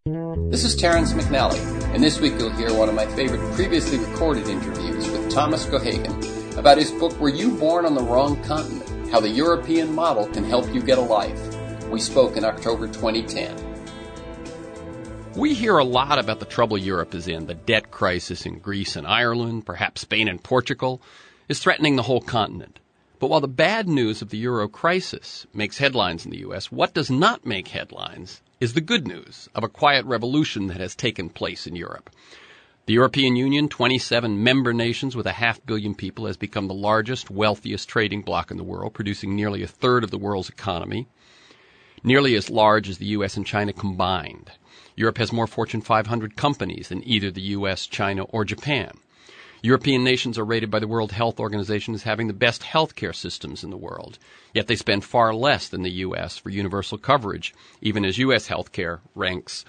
This is Terrence McNally, and this week you'll hear one of my favorite previously recorded interviews with Thomas Geoghegan about his book, Were You Born on the Wrong Continent? How the European Model Can Help You Get a Life. We spoke in October 2010. We hear a lot about the trouble Europe is in. The debt crisis in Greece and Ireland, perhaps Spain and Portugal, is threatening the whole continent. But while the bad news of the euro crisis makes headlines in the U.S., what does not make headlines is the good news of a quiet revolution that has taken place in Europe. The European Union, 27 member nations with 500 million people, has become the largest, wealthiest trading bloc in the world, producing nearly a third of the world's economy, nearly as large as the U.S. and China combined. Europe has more Fortune 500 companies than either the U.S., China, or Japan. European nations are rated by the World Health Organization as having the best healthcare systems in the world, yet they spend far less than the U.S. for universal coverage, even as U.S. healthcare ranks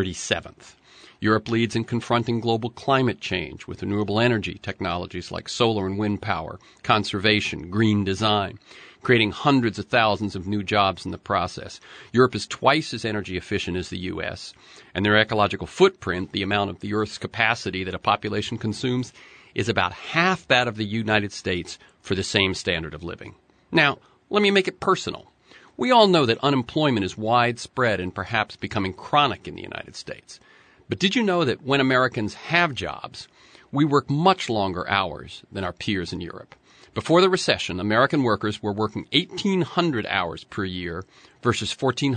37th. Europe leads in confronting global climate change with renewable energy technologies like solar and wind power, conservation, green design, creating hundreds of thousands of new jobs in the process. Europe is twice as energy efficient as the U.S., and their ecological footprint, the amount of the Earth's capacity that a population consumes, is about half that of the United States for the same standard of living. Now, let me make it personal. We all know that unemployment is widespread and perhaps becoming chronic in the United States. But did you know that when Americans have jobs, we work much longer hours than our peers in Europe? Before the recession, American workers were working 1,800 hours per year versus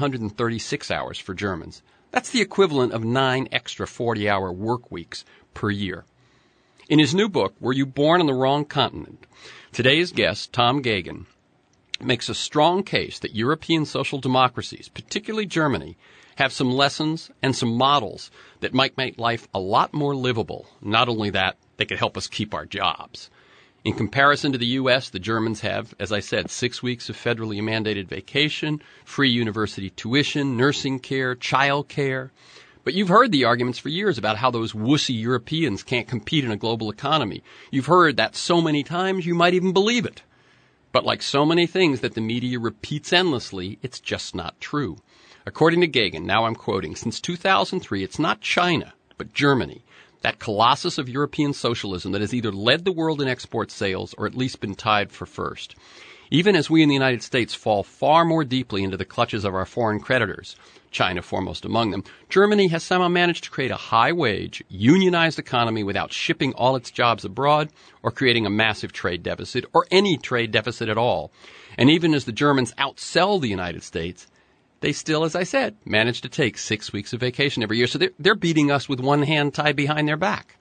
1,436 hours for Germans. That's the equivalent of 9 extra 40-hour work weeks per year. In his new book, Were You Born on the Wrong Continent?, today's guest, Tom Geoghegan, makes a strong case that European social democracies, particularly Germany, have some lessons and some models that might make life a lot more livable. Not only that, they could help us keep our jobs. In comparison to the U.S., the Germans have, as I said, 6 weeks of federally mandated vacation, free university tuition, nursing care, child care. But you've heard the arguments for years about how those wussy Europeans can't compete in a global economy. You've heard that so many times you might even believe it. But like so many things that the media repeats endlessly, it's just not true. According to Geoghegan, now I'm quoting, since 2003, it's not China, but Germany, that colossus of European socialism that has either led the world in export sales or at least been tied for first. Even as we in the United States fall far more deeply into the clutches of our foreign creditors, China foremost among them, Germany has somehow managed to create a high-wage, unionized economy without shipping all its jobs abroad or creating a massive trade deficit or any trade deficit at all. And even as the Germans outsell the United States, they still, as I said, manage to take 6 weeks of vacation every year. So they're beating us with one hand tied behind their back.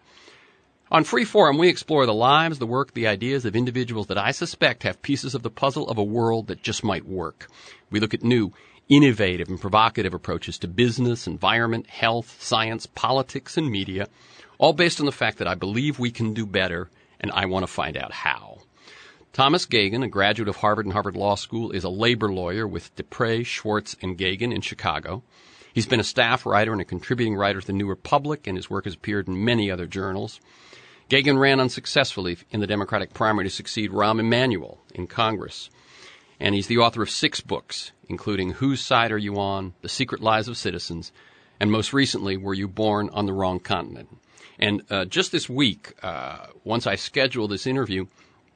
On Freeform, we explore the lives, the work, the ideas of individuals that I suspect have pieces of the puzzle of a world that just might work. We look at new, innovative, and provocative approaches to business, environment, health, science, politics, and media, all based on the fact that I believe we can do better, and I want to find out how. Thomas Geoghegan, a graduate of Harvard and Harvard Law School, is a labor lawyer with Dupre, Schwartz, and Geoghegan in Chicago. He's been a staff writer and a contributing writer to the New Republic, and his work has appeared in many other journals. Geoghegan ran unsuccessfully in the Democratic primary to succeed Rahm Emanuel in Congress. And he's the author of 6 books, including Whose Side Are You On?, The Secret Lives of Citizens, and most recently, Were You Born on the Wrong Continent? And just this week, once I scheduled this interview,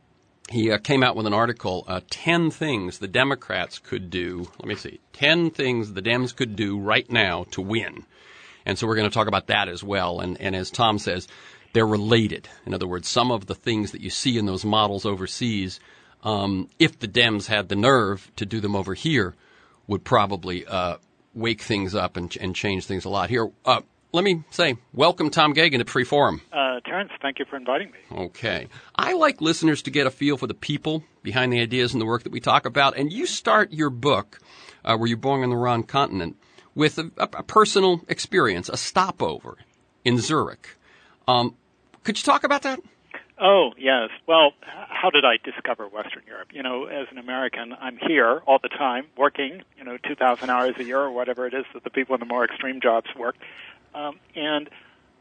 he came out with an article, 10 things the Democrats could do. 10 things the Dems could do right now to win. And so we're going to talk about that as well. And as Tom says, they're related. In other words, some of the things that you see in those models overseas, if the Dems had the nerve to do them over here, would probably wake things up and change things a lot. Here, let me say, welcome, Tom Geoghegan, to Freeform. Terrence, thank you for inviting me. Okay. I like listeners to get a feel for the people behind the ideas and the work that we talk about. And you start your book, Were You Born on the Wrong Continent, with a personal experience, a stopover in Zurich. Could you talk about that? Oh, yes. Well, how did I discover Western Europe? You know, as an American, I'm here all the time working, 2,000 hours a year or whatever it is that the people in the more extreme jobs work. And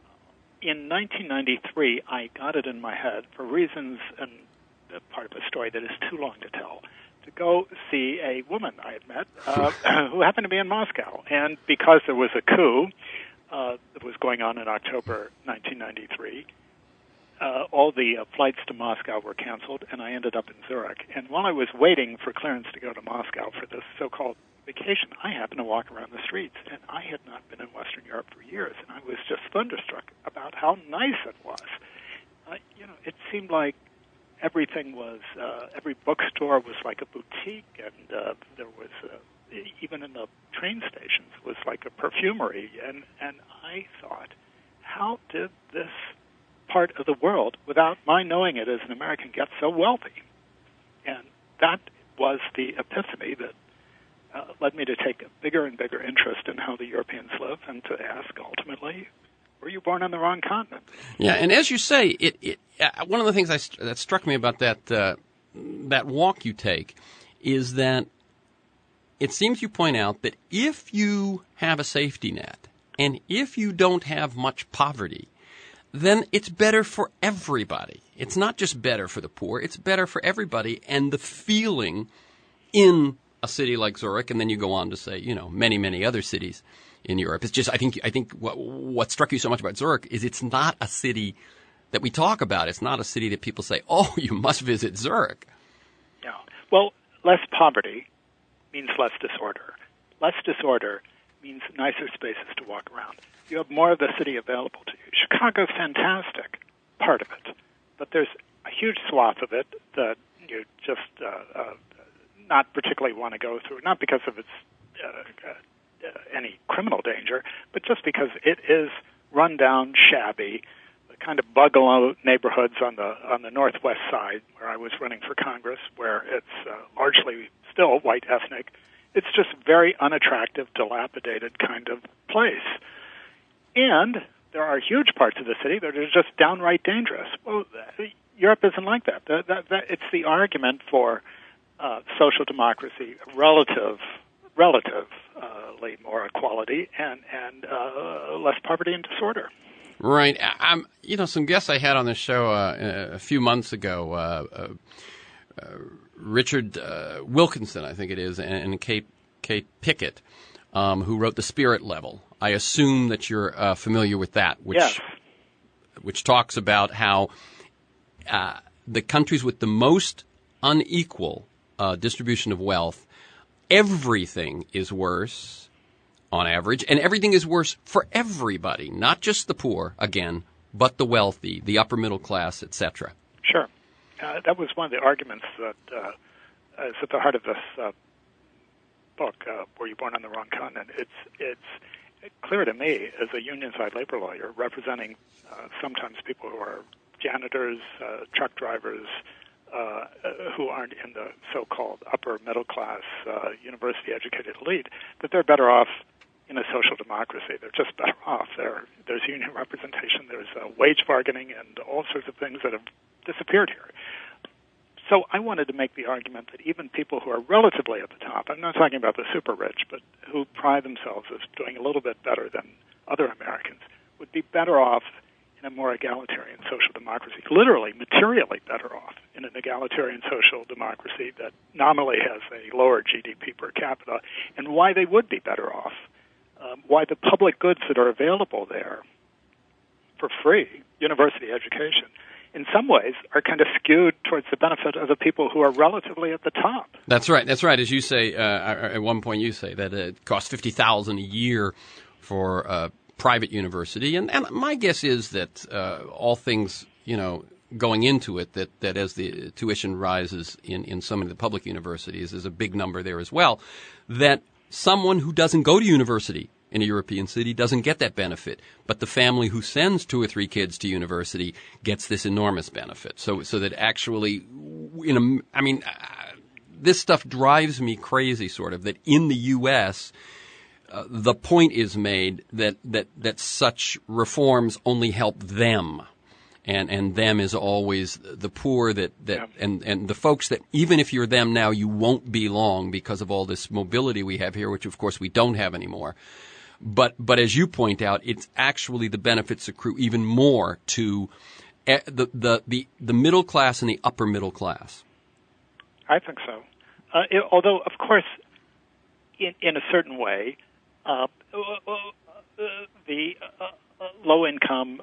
in 1993, I got it in my head, for reasons and part of a story that is too long to tell, to go see a woman I had met who happened to be in Moscow. And because there was a coup, that was going on in October 1993. All the flights to Moscow were canceled, and I ended up in Zurich. And while I was waiting for clearance to go to Moscow for this so-called vacation, I happened to walk around the streets, and I had not been in Western Europe for years, and I was just thunderstruck about how nice it was. It seemed like everything was, every bookstore was like a boutique, and there was, even in the train stations, was like a perfumery. And I thought, how did this part of the world, without my knowing it as an American, get so wealthy? And that was the epiphany that led me to take a bigger and bigger interest in how the Europeans live, and to ask, ultimately, were you born on the wrong continent? Yeah, and as you say, one of the things that struck me about that walk you take is that it seems you point out that if you have a safety net, and if you don't have much poverty, then it's better for everybody. It's not just better for the poor, it's better for everybody. And the feeling in a city like Zurich, and then you go on to say, many, many other cities in Europe. It's just, I think what struck you so much about Zurich is it's not a city that we talk about. It's not a city that people say, oh, you must visit Zurich. Yeah. Well, less poverty means less disorder. Less disorder means nicer spaces to walk around. You have more of the city available to you. Chicago's fantastic, part of it, but there's a huge swath of it that you just not particularly want to go through, not because of its any criminal danger, but just because it is run down, shabby, the kind of bungalow neighborhoods on the northwest side where I was running for Congress, where it's largely still white ethnic. It's just very unattractive, dilapidated kind of place. And there are huge parts of the city that are just downright dangerous. Well, Europe isn't like that. It's the argument for social democracy, relatively more equality, and less poverty and disorder. Right. Some guests I had on the show a few months ago, Richard Wilkinson, I think it is, and Kate Pickett, who wrote The Spirit Level. I assume that you're familiar with that, yes. Which talks about how the countries with the most unequal distribution of wealth, everything is worse on average, and everything is worse for everybody, not just the poor, again, but the wealthy, the upper middle class, etc. Sure. That was one of the arguments that is at the heart of this book, Were You Born on the Wrong Continent? It's clear to me, as a union-side labor lawyer, representing sometimes people who are janitors, truck drivers, who aren't in the so-called upper middle class, university-educated elite, that they're better off in a social democracy. They're just better off. There's union representation, there's wage bargaining, and all sorts of things that have disappeared here. So I wanted to make the argument that even people who are relatively at the top, I'm not talking about the super rich, but who pride themselves as doing a little bit better than other Americans, would be better off in a more egalitarian social democracy, literally, materially better off in an egalitarian social democracy that nominally has a lower GDP per capita, and why they would be better off, why the public goods that are available there for free, university education, in some ways are kind of skewed towards the benefit of the people who are relatively at the top. That's right. As you say, at one point you say that it costs $50,000 a year for a private university, and my guess is that all things, going into it, that as the tuition rises in some of the public universities, there's a big number there as well, that someone who doesn't go to university in a European city doesn't get that benefit, but the family who sends 2 or 3 kids to university gets this enormous benefit. So that actually, this stuff drives me crazy, sort of, that in the U.S., the point is made that such reforms only help them. And them is always the poor and the folks that even if you're them now, you won't be long because of all this mobility we have here, which of course we don't have anymore. But as you point out, it's actually the benefits accrue even more to the middle class and the upper middle class. I think so. Although, of course, in a certain way, the low-income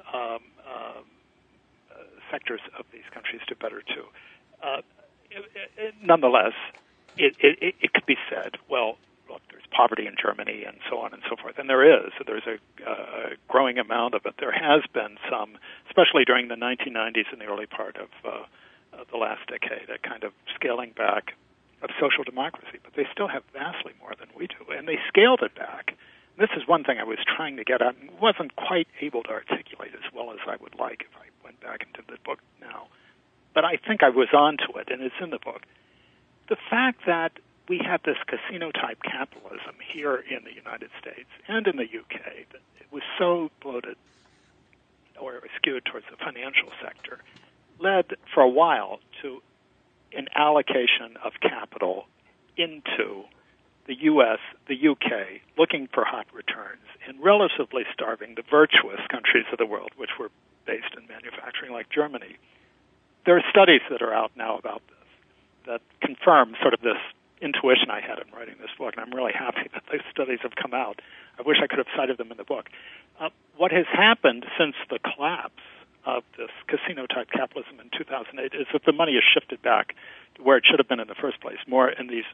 sectors of these countries do better too. Nonetheless, it could be said, well, look, there's poverty in Germany and so on and so forth, and there is. So there's a growing amount of it. There has been some, especially during the 1990s and the early part of the last decade, a kind of scaling back of social democracy, but they still have vastly more than we do, and they scaled it back. This is one thing I was trying to get at and wasn't quite able to articulate as well as I would like if I went back into the book now. But I think I was onto it, and it's in the book. The fact that we have this casino-type capitalism here in the United States and in the UK, that it was so bloated or skewed towards the financial sector, led for a while to an allocation of capital into the U.S., the U.K., looking for hot returns, and relatively starving the virtuous countries of the world, which were based in manufacturing, like Germany. There are studies that are out now about this that confirm sort of this intuition I had in writing this book, and I'm really happy that those studies have come out. I wish I could have cited them in the book. What has happened since the collapse of this casino-type capitalism in 2008 is that the money has shifted back to where it should have been in the first place, more in these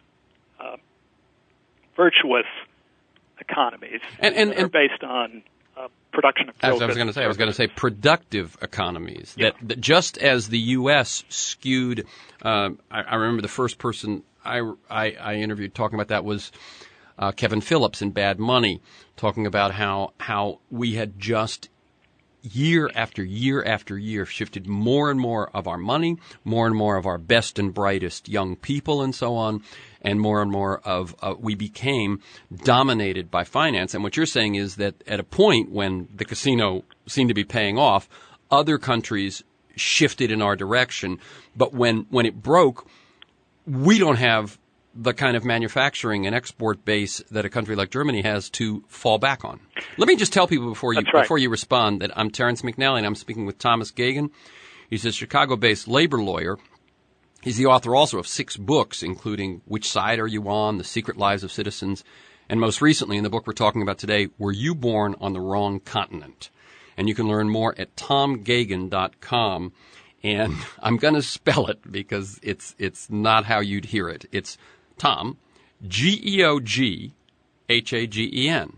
virtuous economies that are based on production of I was going to say productive economies. That just as the U.S. skewed, I remember the first person I interviewed talking about that was Kevin Phillips in Bad Money, talking about how we had just year after year after year shifted more and more of our money, more and more of our best and brightest young people and so on, and more of we became dominated by finance. And what you're saying is that at a point when the casino seemed to be paying off, other countries shifted in our direction. But when it broke, we don't have the kind of manufacturing and export base that a country like Germany has to fall back on. Let me just tell people before you respond that I'm Terence McNally and I'm speaking with Thomas Geoghegan. He's a Chicago-based labor lawyer. He's the author also of 6 books, including Which Side Are You On?, The Secret Lives of Citizens, and most recently in the book we're talking about today, Were You Born on the Wrong Continent? And you can learn more at tomgeoghegan.com. And I'm going to spell it because it's not how you'd hear it. It's Tom, Geoghagen, Geoghagen,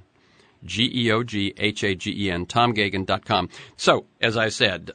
tomgeoghegan.com. So, as I said,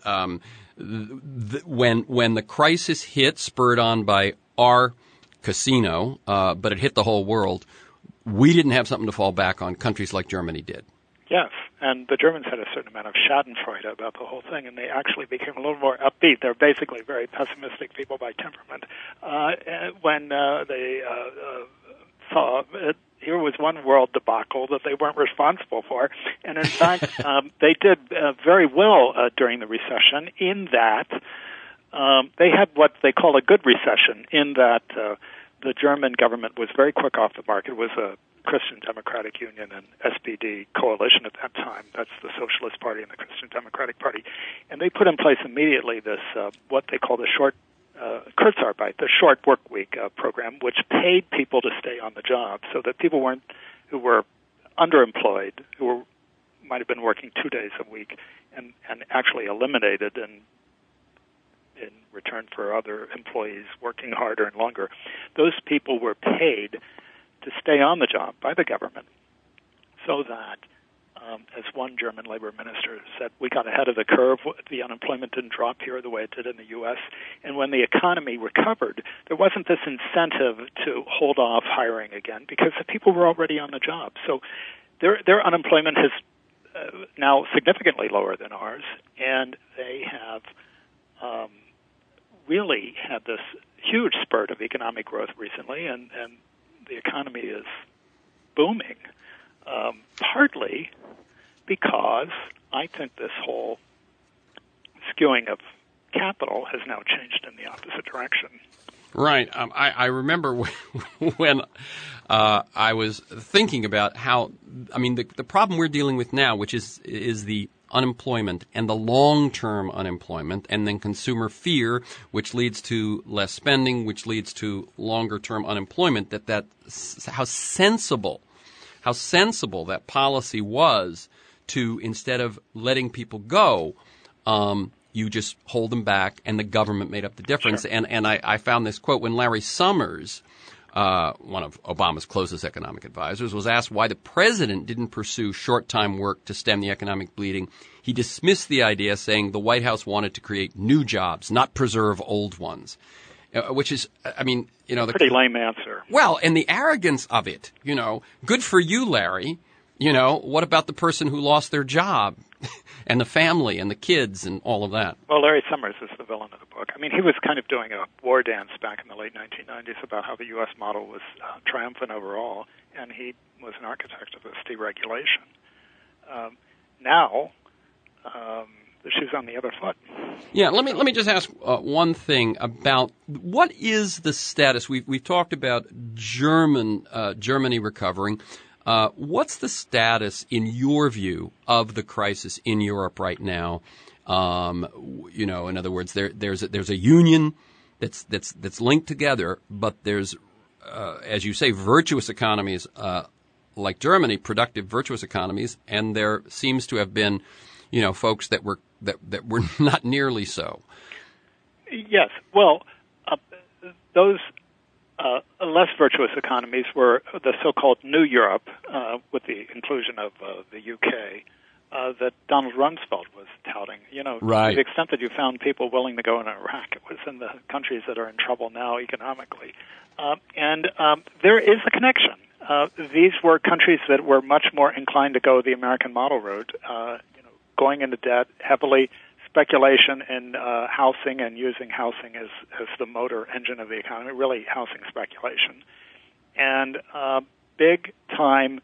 when the crisis hit, spurred on by our casino, but it hit the whole world, we didn't have something to fall back on. Countries like Germany did. Yes, and the Germans had a certain amount of schadenfreude about the whole thing, and they actually became a little more upbeat. They're basically very pessimistic people by temperament. When they saw it, here was one world debacle that they weren't responsible for, and in fact, they did very well during the recession in that they had what they call a good recession, in that the German government was very quick off the mark. It was a Christian Democratic Union and SPD coalition at that time. That's the Socialist Party and the Christian Democratic Party. And they put in place immediately this, what they call the short Kurzarbeit, the short work week program, which paid people to stay on the job so that people who were underemployed, who might have been working 2 days a week and actually eliminated in return for other employees working harder and longer, those people were paid to stay on the job by the government, so that, as one German labor minister said, we got ahead of the curve. The unemployment didn't drop here the way it did in the U.S. And when the economy recovered, there wasn't this incentive to hold off hiring again because the people were already on the job. So their unemployment is now significantly lower than ours, and they have really had this huge spurt of economic growth recently, and the economy is booming, partly because I think this whole skewing of capital has now changed in the opposite direction. Right. I remember when I was thinking about how, the problem we're dealing with now, which is the unemployment and the long-term unemployment, and then consumer fear, which leads to less spending, which leads to longer-term unemployment, how sensible that policy was to, instead of letting people go, you just hold them back, and the government made up the difference. Sure. And I found this quote when Larry Summers, one of Obama's closest economic advisors, was asked why the president didn't pursue short-time work to stem the economic bleeding. He dismissed the idea, saying the White House wanted to create new jobs, not preserve old ones. Which is, I mean, the pretty lame answer. Well, and the arrogance of it, good for you, Larry. What about the person who lost their job and the family and the kids and all of that? Well, Larry Summers is the villain of the book. I mean, he was kind of doing a war dance back in the late 1990s about how the U.S. model was triumphant overall, and he was an architect of this deregulation. Now, the shoe's on the other foot. Yeah, let me just ask one thing about what is the status. We've talked about Germany recovering. What's the status, in your view, of the crisis in Europe right now? In other words, there's a union that's linked together, but there's, as you say, virtuous economies like Germany, productive, virtuous economies, and there seems to have been, folks that were not nearly so. Yes. Well, those less virtuous economies were the so-called New Europe, with the inclusion of the UK, that Donald Rumsfeld was touting. Right. To the extent that you found people willing to go in Iraq, it was in the countries that are in trouble now economically. And there is a connection. These were countries that were much more inclined to go the American model route, going into debt, heavily speculation in housing and using housing as the motor engine of the economy, really housing speculation. And big-time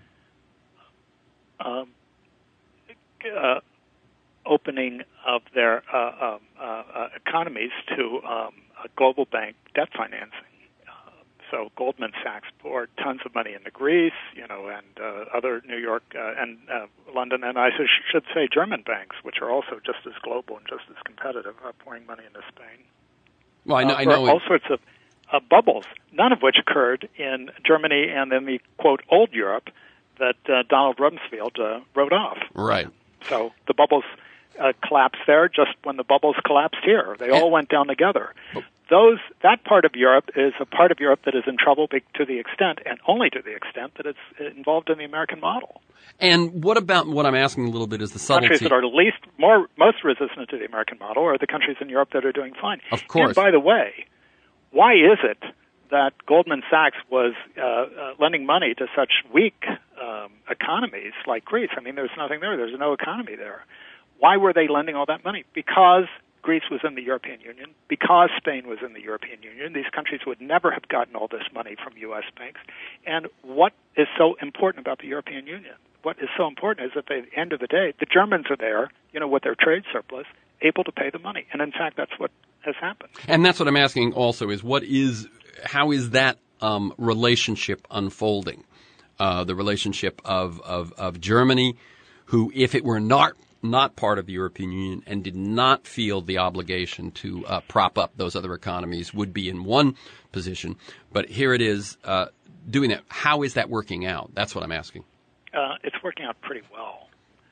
opening of their economies to global bank debt financing. So Goldman Sachs poured tons of money into Greece, and other New York and London, and I should say German banks, which are also just as global and just as competitive, pouring money into Spain. Well, I know all sorts of bubbles, none of which occurred in Germany and in the, quote, old Europe that Donald Rumsfeld wrote off. Right. So the bubbles collapsed there just when the bubbles collapsed here. They all went down together. That part of Europe is a part of Europe that is in trouble to the extent, and only to the extent, that it's involved in the American model. And what about what I'm asking a little bit is the subtlety. Countries that are most resistant to the American model are the countries in Europe that are doing fine. Of course. And by the way, why is it that Goldman Sachs was lending money to such weak economies like Greece? I mean, there's nothing there. There's no economy there. Why were they lending all that money? Because Greece was in the European Union, because Spain was in the European Union. These countries would never have gotten all this money from U.S. banks. And what is so important about the European Union? What is so important is that at the end of the day, the Germans are there, with their trade surplus, able to pay the money. And in fact, that's what has happened. And that's what I'm asking also is how is that relationship unfolding? The relationship of Germany, who, if it were not part of the European Union and did not feel the obligation to prop up those other economies, would be in one position. But here it is doing that. How is that working out? That's what I'm asking. It's working out pretty well.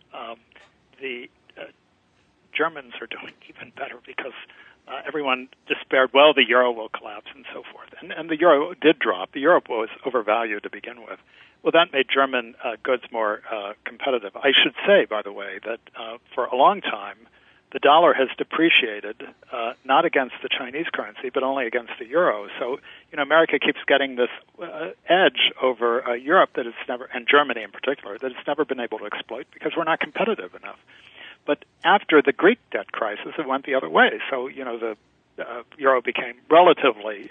The Germans are doing even better because everyone despaired, well, the euro will collapse and so forth. And the euro did drop. The euro was overvalued to begin with. Well, that made German goods more competitive. I should say, by the way, that for a long time, the dollar has depreciated not against the Chinese currency, but only against the euro. So, America keeps getting this edge over Europe that it's never, and Germany in particular, that it's never been able to exploit because we're not competitive enough. But after the Greek debt crisis, it went the other way. So, the euro became relatively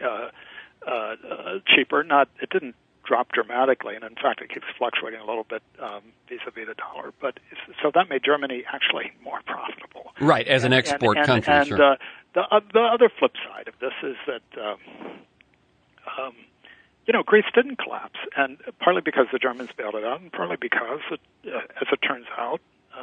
cheaper. It didn't drop dramatically, and in fact, it keeps fluctuating a little bit vis-a-vis the dollar. But so that made Germany actually more profitable. Right, as an export country. And sure. The other flip side of this is that Greece didn't collapse, and partly because the Germans bailed it out, and partly because, as it turns out,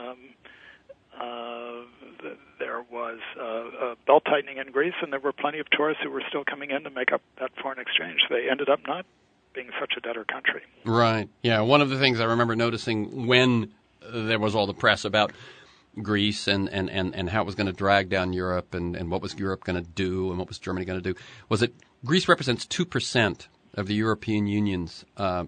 there was belt tightening in Greece, and there were plenty of tourists who were still coming in to make up that foreign exchange. They ended up not being such a debtor country. Right. Yeah. One of the things I remember noticing when there was all the press about Greece and how it was going to drag down Europe and what was Europe going to do and what was Germany going to do, was that Greece represents 2% of the European Union's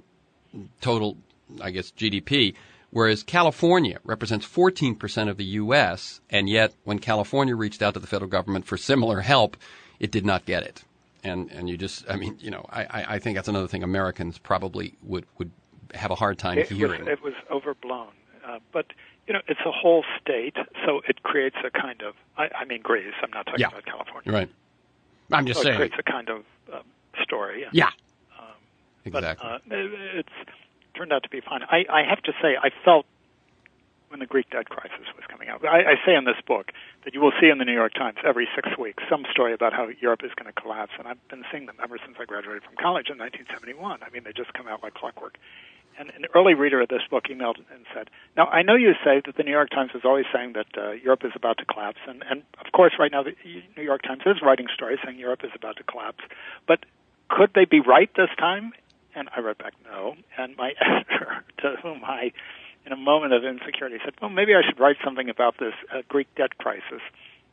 total, I guess, GDP, whereas California represents 14% of the U.S., and yet when California reached out to the federal government for similar help, it did not get it. And you just, I mean, you know, I think that's another thing Americans probably would have a hard time hearing. It was overblown. But, you know, it's a whole state, so it creates a kind of, I mean Greece, I'm not talking about California. Right. I'm just saying. It creates a kind of story. Yeah. Exactly. But it's turned out to be fine. I have to say, I felt when the Greek debt crisis was coming out, I say in this book that you will see in the New York Times every 6 weeks some story about how Europe is going to collapse, and I've been seeing them ever since I graduated from college in 1971. I mean, they just come out like clockwork. And an early reader of this book emailed and said, now, I know you say that the New York Times is always saying that Europe is about to collapse, and of course right now the New York Times is writing stories saying Europe is about to collapse, but could they be right this time? And I wrote back, no. And my editor, to whom I, in a moment of insecurity, said, well, maybe I should write something about this Greek debt crisis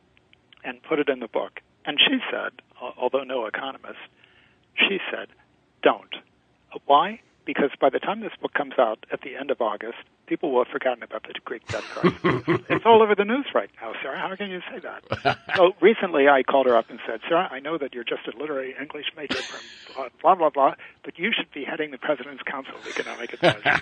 and put it in the book. And she said, although no economist, she said, don't. Why? Because by the time this book comes out at the end of August, people will have forgotten about the Greek debt crisis. It's all over the news right now, Sarah. How can you say that? So recently I called her up and said, Sarah, I know that you're just a literary English major from blah, blah, blah, but you should be heading the President's Council of Economic Advisors.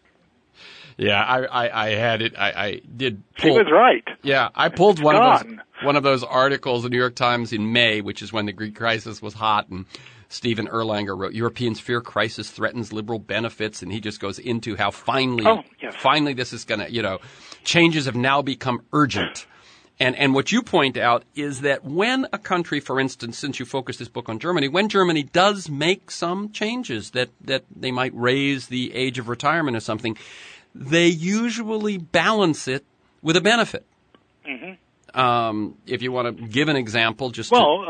Yeah, I had it. I did pull. She was right. Yeah, I pulled one of those articles in the New York Times in May, which is when the Greek crisis was hot, and Stephen Erlanger wrote, Europeans fear crisis threatens liberal benefits, and he just goes into how finally this is going to, changes have now become urgent. And what you point out is that when a country, for instance, since you focus this book on Germany, when Germany does make some changes that they might raise the age of retirement or something, they usually balance it with a benefit. Mm-hmm. If you want to give an example, there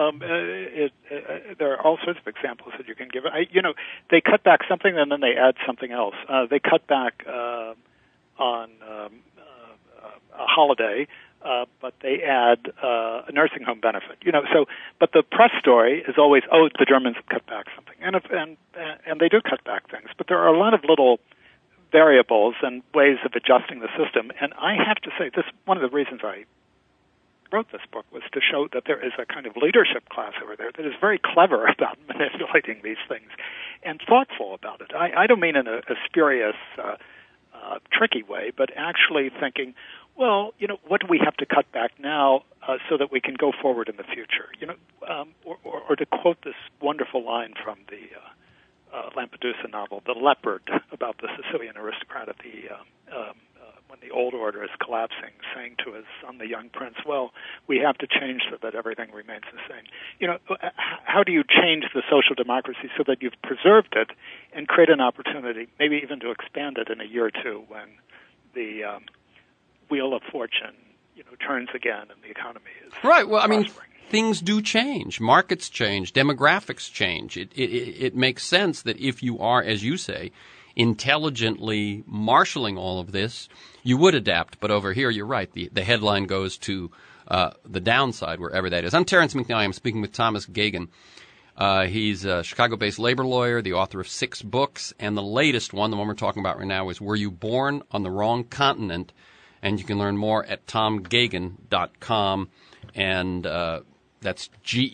are all sorts of examples that you can give. They cut back something and then they add something else. They cut back on a holiday, but they add a nursing home benefit. But the press story is always, the Germans have cut back something, and they do cut back things. But there are a lot of little variables and ways of adjusting the system. And I have to say, one of the reasons I wrote this book was to show that there is a kind of leadership class over there that is very clever about manipulating these things and thoughtful about it. I don't mean in a spurious, tricky way, but actually thinking, well, what do we have to cut back now so that we can go forward in the future? Or to quote this wonderful line from the Lampedusa novel, The Leopard, about the Sicilian aristocrat at when the old order is collapsing, saying to his son, the young prince, well, we have to change so that everything remains the same. How do you change the social democracy so that you've preserved it and create an opportunity, maybe even to expand it in a year or two when the wheel of fortune, turns again and the economy is right. Well, prospering. I mean, things do change. Markets change. Demographics change. It makes sense that if you are, as you say, intelligently marshaling all of this, you would adapt. But over here, you're right. The headline goes to the downside, wherever that is. I'm Terrence McNally. I'm speaking with Thomas Geoghegan. He's a Chicago-based labor lawyer, the author of 6 books, and the latest one, the one we're talking about right now, is Were You Born on the Wrong Continent? And you can learn more at tomgeoghegan.com, and that's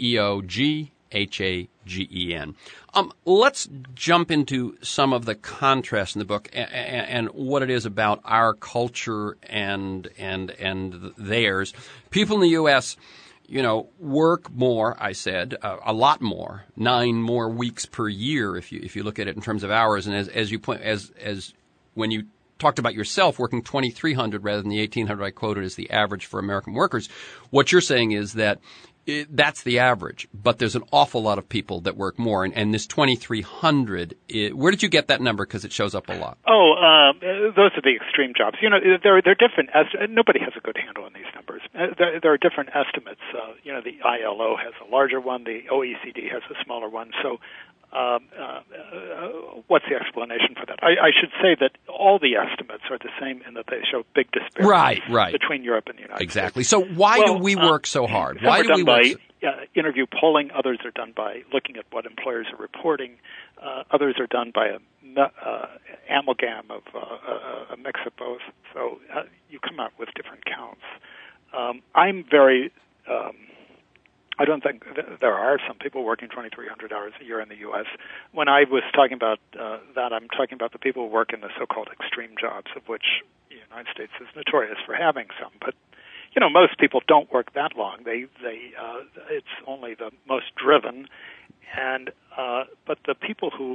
GeoGhagen. Let's jump into some of the contrast in the book and what it is about our culture and theirs. People in the U.S., work more, I said, a lot more, 9 more weeks per year if you look at it in terms of hours. And as you point, as when you talked about yourself working 2,300 rather than the 1,800 I quoted as the average for American workers, what you're saying is that that's the average, but there's an awful lot of people that work more. And this 2,300, where did you get that number? Because it shows up a lot. Those are the extreme jobs. They're different. Nobody has a good handle on these numbers. There are different estimates. The ILO has a larger one. The OECD has a smaller one. So What's the explanation for that? I should say that all the estimates are the same in that they show big disparities between Europe and the United States. Exactly. So why do we work so hard? Why do we work interview polling. Others are done by looking at what employers are reporting. Others are done by a amalgam of a mix of both. So you come out with different counts. I don't think there are some people working 2,300 hours a year in the U.S. When I was talking about that, I'm talking about the people who work in the so-called extreme jobs, of which the United States is notorious for having some. But most people don't work that long. It's only the most driven, but the people who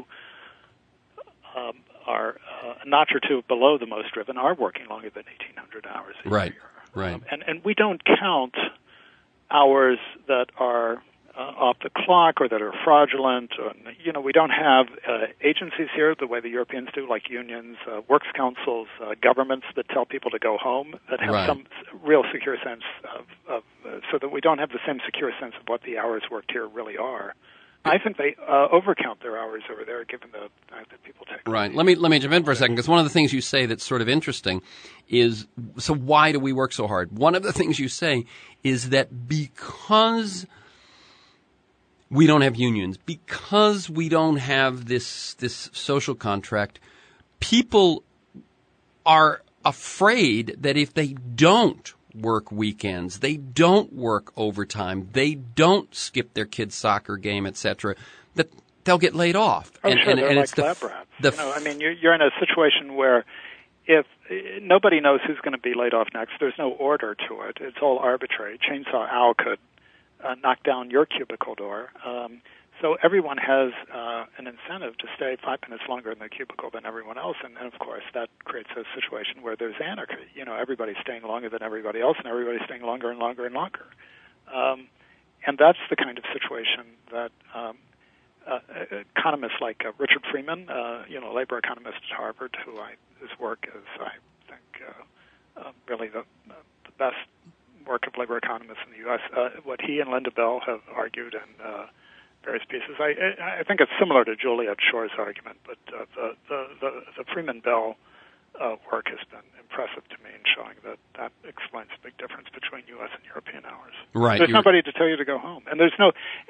are a notch or two below the most driven are working longer than 1,800 hours a year. Right. And we don't count hours that are off the clock or that are fraudulent. We don't have agencies here the way the Europeans do, like unions, works councils, governments that tell people to go home, that have some real secure sense of so that we don't have the same secure sense of what the hours worked here really are. I think they overcount their hours over there, given the fact that people take. Right. Let me jump in for a second, because one of the things you say that's sort of interesting is, so why do we work so hard? One of the things you say is that because we don't have unions, because we don't have this social contract, people are afraid that if they don't work weekends, they don't work overtime, they don't skip their kids' soccer game, etc., that they'll get laid off. They're like lab rats. You're in a situation where if nobody knows who's going to be laid off next, there's no order to it. It's all arbitrary. Chainsaw Al could knock down your cubicle door. So everyone has an incentive to stay 5 minutes longer in the cubicle than everyone else, and of course that creates a situation where there's anarchy. Everybody's staying longer than everybody else, and everybody's staying longer and longer and longer. And that's the kind of situation that economists like Richard Freeman, labor economist at Harvard, his work is, I think, really the best work of labor economists in the U.S. What he and Linda Bell have argued in various pieces, I think it's similar to Juliet Shore's argument, but the Freeman-Bell work has been impressive to me in showing that explains the big difference between U.S. and European hours. Right. There's nobody to tell you to go home, and there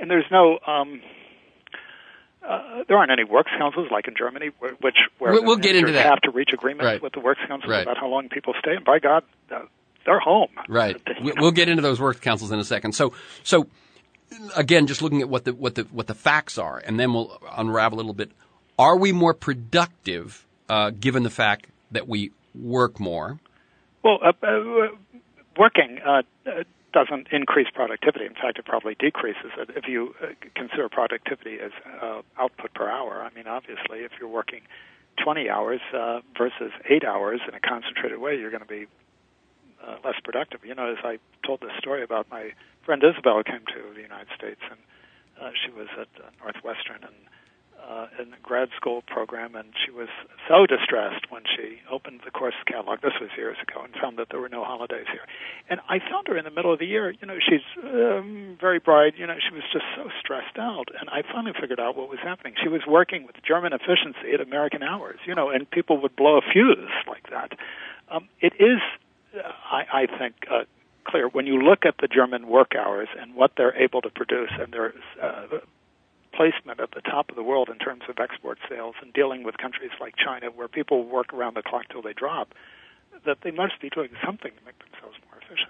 aren't any works councils like in Germany, where we'll get into that. Have to reach agreements with the works councils about how long people stay, and by God, they're home. Right. We'll get into those works councils in a second. So again, just looking at what the facts are, and then we'll unravel a little bit. Are we more productive given the fact that we work more? Well, working doesn't increase productivity. In fact, it probably decreases it if you consider productivity as output per hour. I mean, obviously, if you're working 20 hours versus 8 hours in a concentrated way, you're going to be less productive. As I told this story about my friend Isabel, who came to the United States, and she was at Northwestern and in a grad school program, and she was so distressed when she opened the course catalog, this was years ago, and found that there were no holidays here. And I found her in the middle of the year. She's very bright. She was just so stressed out. And I finally figured out what was happening. She was working with German efficiency at American hours, and people would blow a fuse like that. It is, I think, clear when you look at the German work hours and what they're able to produce and their placement at the top of the world in terms of export sales and dealing with countries like China where people work around the clock till they drop, that they must be doing something to make themselves more efficient.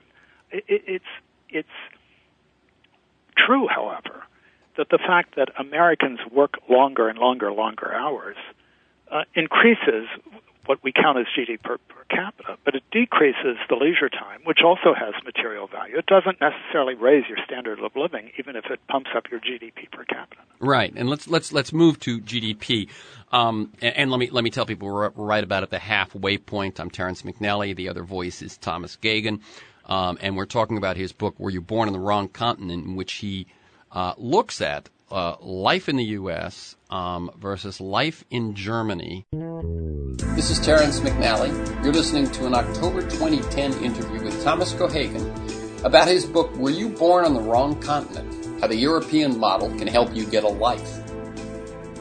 It's true, however, that the fact that Americans work longer and longer hours increases what we count as GDP per capita, but it decreases the leisure time, which also has material value. It doesn't necessarily raise your standard of living, even if it pumps up your GDP per capita. Right, and let's move to GDP. And let me tell people we're right about at the halfway point. I'm Terrence McNally. The other voice is Thomas Geoghegan, and we're talking about his book, Were You Born on the Wrong Continent?, in which he looks at life in the U.S. Versus life in Germany. This is Terrence McNally. You're listening to an October 2010 interview with Thomas Geoghegan about his book, Were You Born on the Wrong Continent? How the European Model Can Help You Get a Life.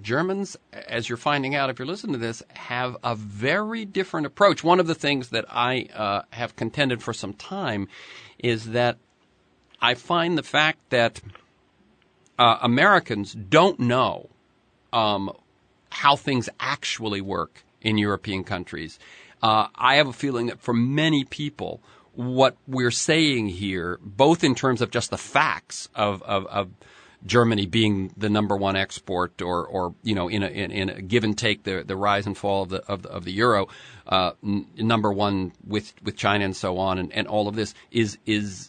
Germans, as you're finding out if you're listening to this, have a very different approach. One of the things that I have contended for some time is that I find the fact that Americans don't know how things actually work in European countries. I have a feeling that for many people, what we're saying here, both in terms of just the facts of Germany being the number one export, or in a give and take the rise and fall of the euro, number one with China and so on, and all of this is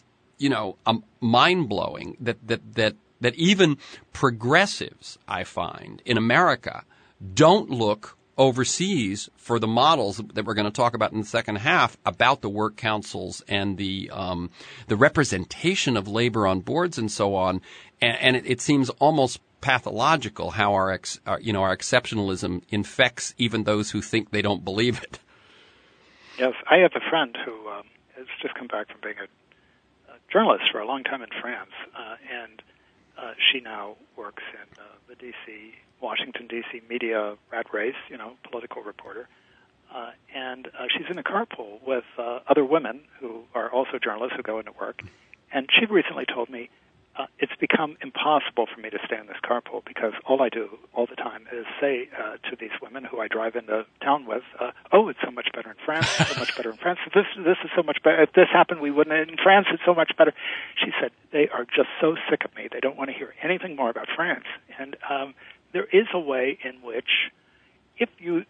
mind blowing that even progressives, I find, in America don't look overseas for the models that we're going to talk about in the second half about the work councils and the representation of labor on boards and so on. And it seems almost pathological how our exceptionalism infects even those who think they don't believe it. Yes, I have a friend who has just come back from being a journalist for a long time in France, and she now works in the Washington, D.C. media rat race, political reporter. And she's in a carpool with other women who are also journalists who go into work. And she recently told me, it's become impossible for me to stay in this carpool because all I do all the time is say to these women who I drive into town with, oh, it's so much better in France, so much better in France. This is so much better. If this happened, we wouldn't. In France, it's so much better. She said, they are just so sick of me. They don't want to hear anything more about France. And there is a way in which, if you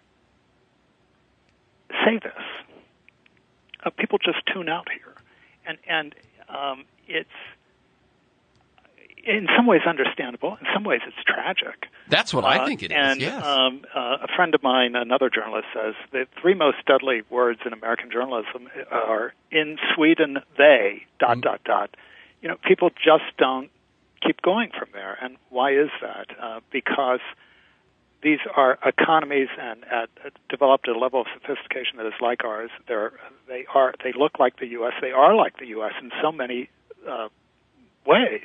say this, people just tune out here. And it's in some ways understandable. In some ways, it's tragic. That's what I think it is, and, yes. A friend of mine, another journalist, says the three most deadly words in American journalism are, in Sweden, they, ... People just don't keep going from there. And why is that? Because these are economies and developed at a level of sophistication that is like ours. They look like the U.S. They are like the U.S. in so many ways.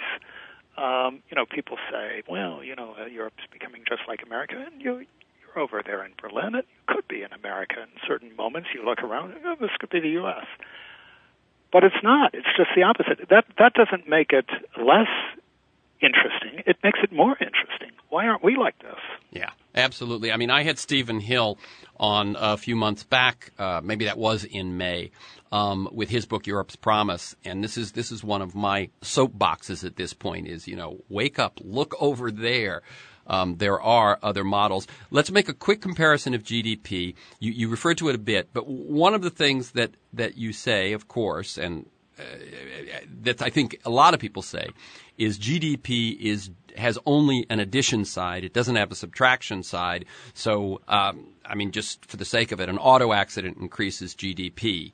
People say, well, Europe's becoming just like America, and you're over there in Berlin. It could be in America in certain moments. You look around, this could be the U.S. But it's not. It's just the opposite. That doesn't make it less interesting. It makes it more interesting. Why aren't we like this? Yeah, absolutely. I mean, I had Stephen Hill on a few months back, maybe that was in May, with his book Europe's Promise, and this is one of my soapboxes at this point is, wake up, look over there. There are other models. Let's make a quick comparison of GDP. You referred to it a bit, but one of the things that you say, of course, and that I think a lot of people say, is GDP has only an addition side. It doesn't have a subtraction side. So, just for the sake of it, an auto accident increases GDP.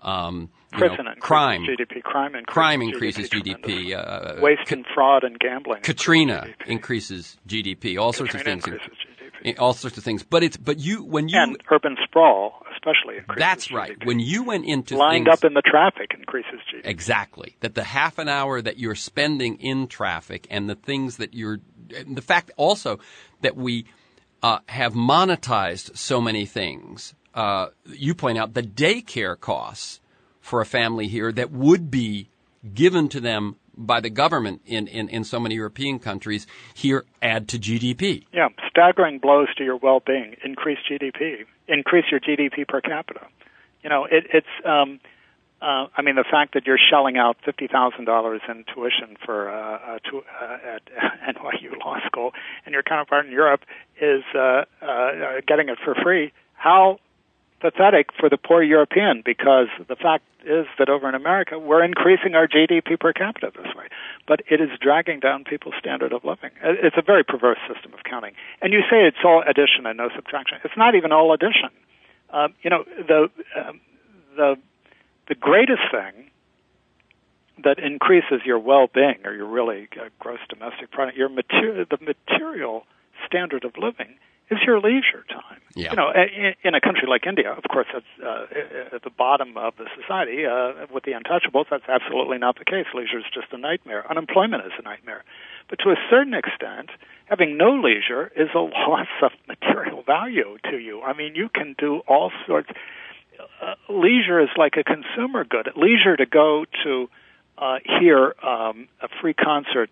Crime increases GDP. Waste and fraud and gambling. Katrina increases GDP. All sorts of things. All sorts of things. But when you and urban sprawl especially increases. That's right. GDP. When you went into lined up in the traffic increases GDP. Exactly. That the half an hour that you're spending in traffic and the things that the fact also that we have monetized so many things. You point out the daycare costs for a family here that would be given to them by the government in so many European countries here add to GDP. Yeah, staggering blows to your well-being. Increase GDP. Increase your GDP per capita. The fact that you're shelling out $50,000 in tuition for at NYU Law School and your counterpart in Europe is getting it for free. How pathetic for the poor European, because the fact is that over in America, we're increasing our GDP per capita this way. But it is dragging down people's standard of living. It's a very perverse system of counting. And you say it's all addition and no subtraction. It's not even all addition. The greatest thing that increases your well-being or your really gross domestic product, the material standard of living, is your leisure time. Yeah. In a country like India, of course, that's at the bottom of the society. With the untouchables, that's absolutely not the case. Leisure is just a nightmare. Unemployment is a nightmare. But to a certain extent, having no leisure is a loss of material value to you. I mean, you can do all sorts. Leisure is like a consumer good. Leisure to go to hear a free concert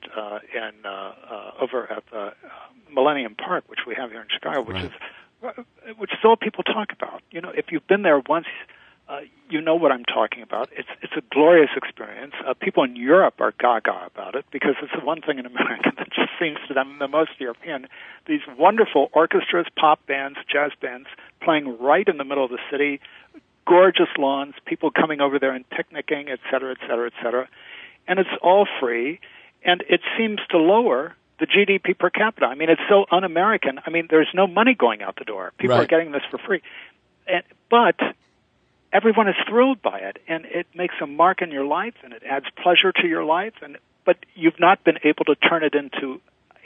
over at Millennium Park, which we have here in Chicago, which is all people talk about. You know, if you've been there once, you know what I'm talking about. It's a glorious experience. People in Europe are gaga about it because it's the one thing in America that just seems to them the most European. These wonderful orchestras, pop bands, jazz bands playing right in the middle of the city, gorgeous lawns, people coming over there and picnicking, et cetera, et cetera, et cetera. And it's all free, and it seems to lower the GDP per capita. I mean, it's so un-American. I mean, there's no money going out the door. People are getting this for free. But everyone is thrilled by it, and it makes a mark in your life, and it adds pleasure to your life. But you've not been able to turn it into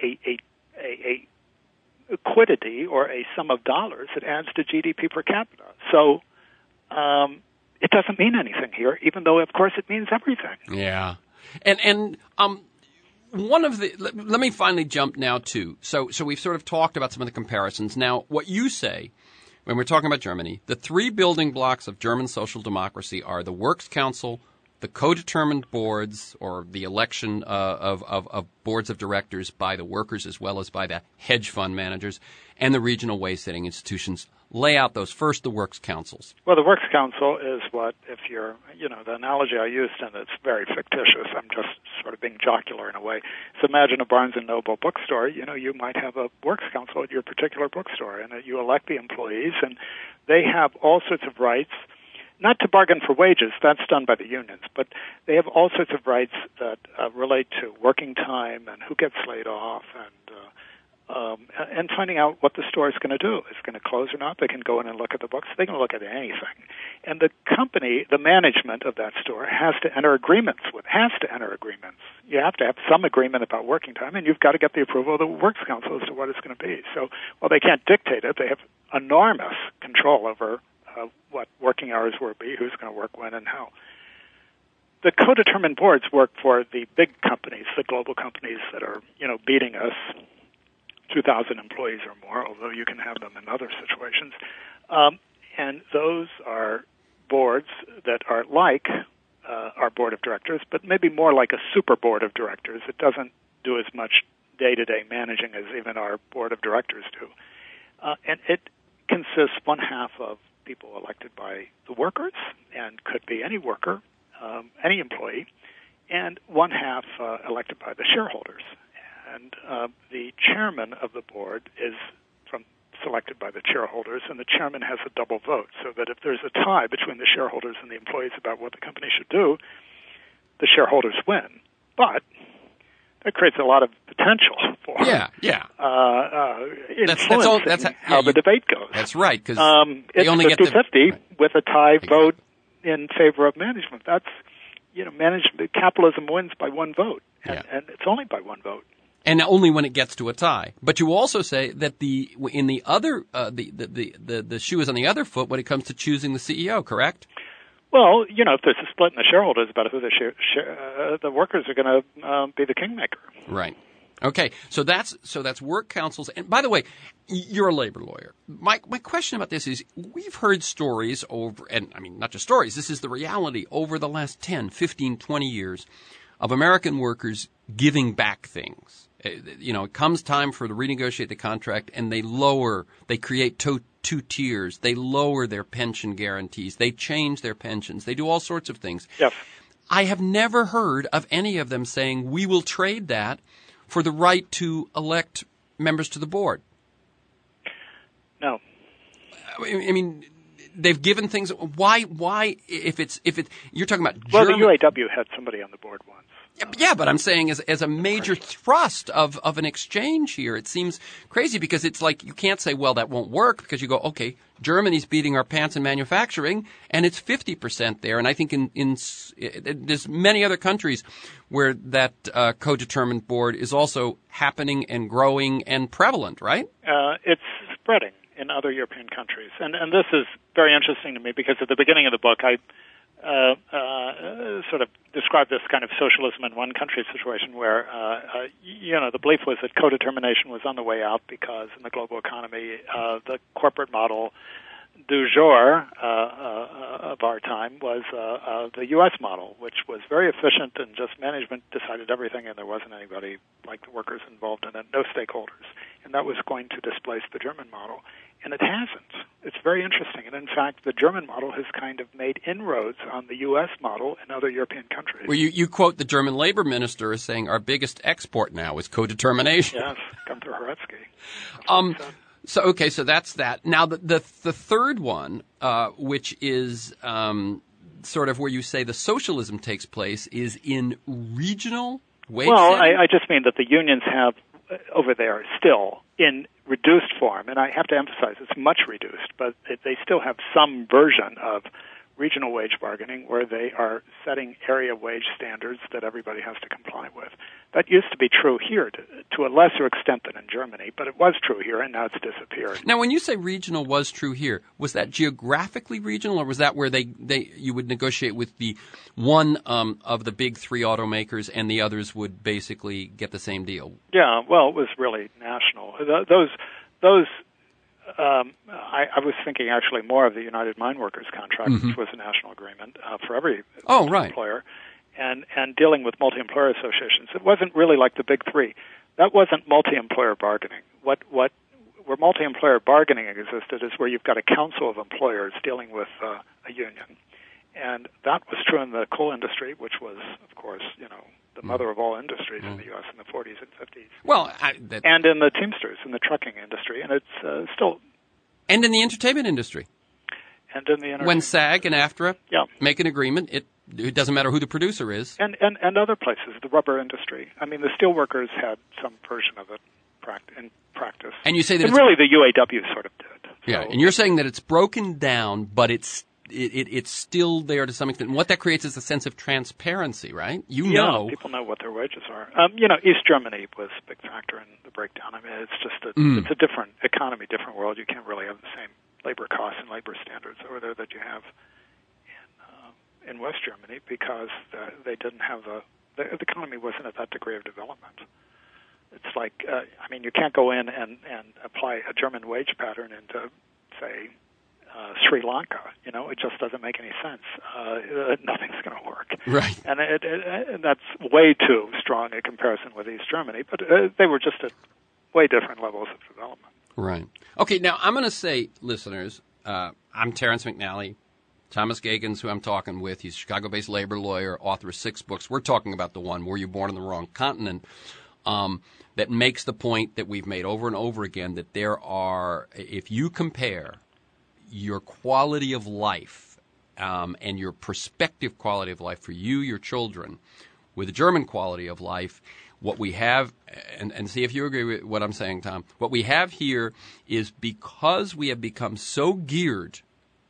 a quantity or a sum of dollars that adds to GDP per capita. So it doesn't mean anything here, even though, of course, it means everything. Yeah. And one of the – let me finally jump now to – so we've sort of talked about some of the comparisons. Now, what you say when we're talking about Germany, the three building blocks of German social democracy are the Works Council, the co-determined boards, or the election of boards of directors by the workers as well as by the hedge fund managers, and the regional wage-setting institutions. Lay out those. First, the Works Councils. Well, the Works Council is what, if you're, the analogy I used, and it's very fictitious, I'm just sort of being jocular in a way. So imagine a Barnes & Noble bookstore. You might have a Works Council at your particular bookstore, and you elect the employees, and they have all sorts of rights, not to bargain for wages, that's done by the unions, but they have all sorts of rights that relate to working time and who gets laid off and finding out what the store is going to do. Is it going to close or not? They can go in and look at the books. They can look at anything. And the company, the management of that store, has to enter agreements. You have to have some agreement about working time, and you've got to get the approval of the Works Council as to what it's going to be. So while they can't dictate it, they have enormous control over what working hours will be, who's going to work when and how. The co-determined boards work for the big companies, the global companies that are, beating us, 2,000 employees or more, although you can have them in other situations. And those are boards that are like our board of directors, but maybe more like a super board of directors. It doesn't do as much day-to-day managing as even our board of directors do. And it consists one half of people elected by the workers, and could be any worker, any employee, and one half elected by the shareholders. And the chairman of the board is selected by the shareholders, and the chairman has a double vote, so that if there's a tie between the shareholders and the employees about what the company should do, the shareholders win. But that creates a lot of potential for influencing how the debate goes. That's right, because it's only 50-50 with a tie vote in favor of management. That's, capitalism wins by one vote, and it's only by one vote. And only when it gets to a tie. But you also say that the shoe is on the other foot when it comes to choosing the CEO, correct? Well, if there's a split in the shareholders about who the workers are going to be the kingmaker. Right. Okay. So that's work councils. And by the way, you're a labor lawyer. My question about this is, we've heard stories over, and I mean, not just stories, this is the reality over the last 10, 15, 20 years of American workers giving back things. It comes time for to renegotiate the contract, and they create two tiers. They lower their pension guarantees. They change their pensions. They do all sorts of things. Yes. I have never heard of any of them saying, we will trade that for the right to elect members to the board. No. I mean, they've given things. Why? If you're talking about Well, German, the UAW had somebody on the board once. Yeah, but I'm saying as a major thrust of an exchange here, it seems crazy because it's like you can't say, well, that won't work, because you go, okay, Germany's beating our pants in manufacturing, and it's 50% there. And I think in there's many other countries where that co-determined board is also happening and growing and prevalent, right? It's spreading in other European countries. And this is very interesting to me because at the beginning of the book, I sort of described this kind of socialism in one country situation where, the belief was that co-determination was on the way out because in the global economy, the corporate model du jour of our time was the U.S. model, which was very efficient and just management decided everything and there wasn't anybody like the workers involved in it, no stakeholders. And that was going to displace the German model. And it hasn't. It's very interesting. And in fact, the German model has kind of made inroads on the U.S. model in other European countries. Well, you quote the German labor minister as saying our biggest export now is co-determination. Yes, Gunther Horetsky. So that's that. Now, the third one, which is sort of where you say the socialism takes place, is in regional wage. Well, I just mean that the unions have over there still in reduced form, and I have to emphasize it's much reduced, but they still have some version of regional wage bargaining where they are setting area wage standards that everybody has to comply with. That used to be true here to a lesser extent than in Germany, but it was true here, and now it's disappeared. Now, when you say regional was true here, was that geographically regional, or was that where you would negotiate with the one of the big three automakers and the others would basically get the same deal? Yeah, well, it was really national. I was thinking actually more of the United Mine Workers contract, which was a national agreement for every employer, and dealing with multi-employer associations. It wasn't really like the big three. That wasn't multi-employer bargaining. Where multi-employer bargaining existed is where you've got a council of employers dealing with a union. And that was true in the coal industry, which was, of course, the mother of all industries in the U.S. in the 40s and 50s. Well, and in the Teamsters, in the trucking industry, and it's still... And in the entertainment industry. When SAG and AFTRA make an agreement, it doesn't matter who the producer is. And other places, the rubber industry. I mean, the steelworkers had some version of it in practice. And you say that really the UAW sort of did. Yeah, and you're saying that it's broken down, but it's still there to some extent. And what that creates is a sense of transparency, right? People know what their wages are. East Germany was a big factor in the breakdown. I mean, it's just it's a different economy, different world. You can't really have the same labor costs and labor standards over there that you have in West Germany because they didn't have the economy wasn't at that degree of development. It's like, you can't go in and apply a German wage pattern into, say, Sri Lanka. It just doesn't make any sense. Nothing's going to work. Right. And that's way too strong a comparison with East Germany, but they were just at way different levels of development. Right. Okay, now I'm going to say, listeners, I'm Terrence McNally. Thomas Geoghegan's who I'm talking with. He's a Chicago-based labor lawyer, author of 6 books. We're talking about the one, Were You Born on the Wrong Continent, that makes the point that we've made over and over again that there are, if you compare your quality of life and your prospective quality of life for you, your children, with the German quality of life, what we have, and see if you agree with what I'm saying, Tom, what we have here is because we have become so geared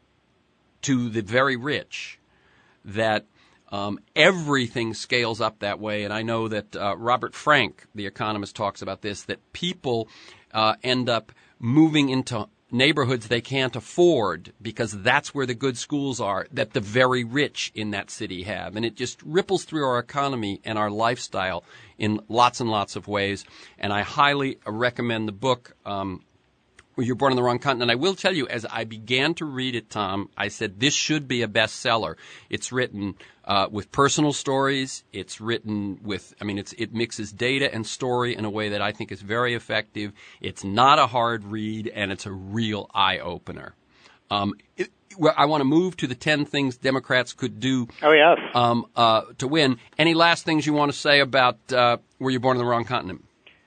to the very rich that everything scales up that way. And I know that Robert Frank, the economist, talks about this, that people end up moving into neighborhoods they can't afford because that's where the good schools are that the very rich in that city have. And it just ripples through our economy and our lifestyle in lots and lots of ways. And I highly recommend the book, Were You Born on the Wrong Continent. I will tell you, as I began to read it, Tom, I said this should be a bestseller. It's written with personal stories. It's written with, it mixes data and story in a way that I think is very effective. It's not a hard read, and it's a real eye-opener. I want to move to the 10 things Democrats could do to win. Any last things you want to say about Were You Born on the Wrong Continent?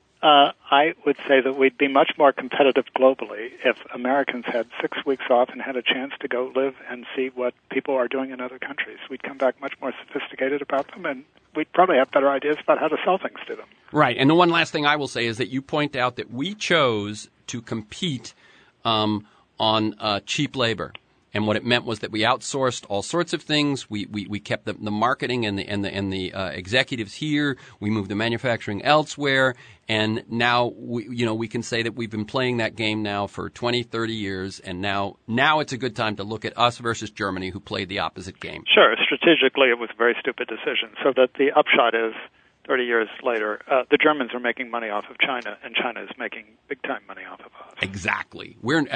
I would say that we'd be much more competitive globally if Americans had 6 weeks off and had a chance to go live and see what people are doing in other countries. We'd come back much more sophisticated about them, and we'd probably have better ideas about how to sell things to them. Right. And the one last thing I will say is that you point out that we chose to compete on cheap labor. And what it meant was that we outsourced all sorts of things. We kept the marketing and the executives here. We moved the manufacturing elsewhere. And now we can say that we've been playing that game now for 20, 30 years. And now it's a good time to look at us versus Germany, who played the opposite game. Sure. Strategically, it was a very stupid decision. So that the upshot is, 30 years later, the Germans are making money off of China, and China is making big-time money off of us. Exactly.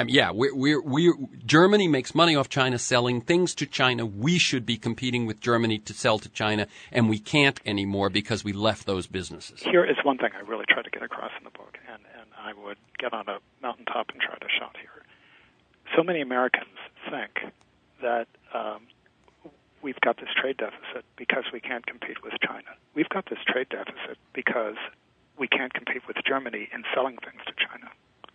Germany makes money off China selling things to China. We should be competing with Germany to sell to China, and we can't anymore because we left those businesses. Here is one thing I really try to get across in the book, and I would get on a mountaintop and try to shout here. So many Americans think that we've got this trade deficit because we can't compete with China. We've got this trade deficit because we can't compete with Germany in selling things to China.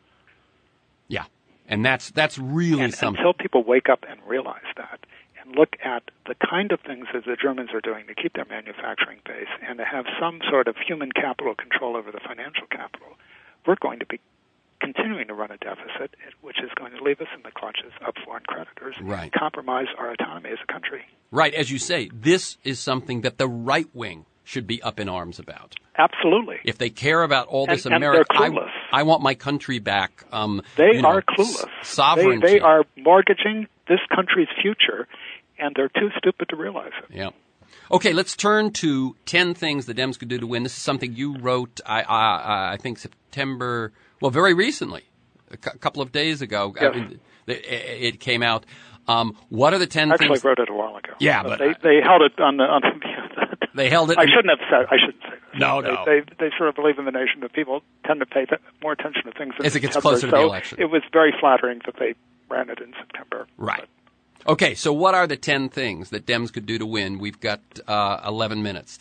Yeah, and that's really something. Until people wake up and realize that and look at the kind of things that the Germans are doing to keep their manufacturing base and to have some sort of human capital control over the financial capital, we're going to be continuing to run a deficit, which is going to leave us in the clutches of foreign creditors and compromise our autonomy as a country. Right. As you say, this is something that the right wing should be up in arms about. Absolutely. If they care about all this America, I want my country back. They are clueless. Sovereignty. They are mortgaging this country's future, and they're too stupid to realize it. Yeah. Okay, let's turn to 10 things the Dems could do to win. This is something you wrote, I think, September, very recently, a couple of days ago. Yes. It came out. What are the 10 things? I actually wrote it a while ago. Yeah, but they held it on the they held it. I shouldn't say that. No. They sort of believe in the nation that people tend to pay more attention to things as it gets closer to the election. It was very flattering that they ran it in September. Right. Okay, so what are the 10 things that Dems could do to win? We've got 10 minutes.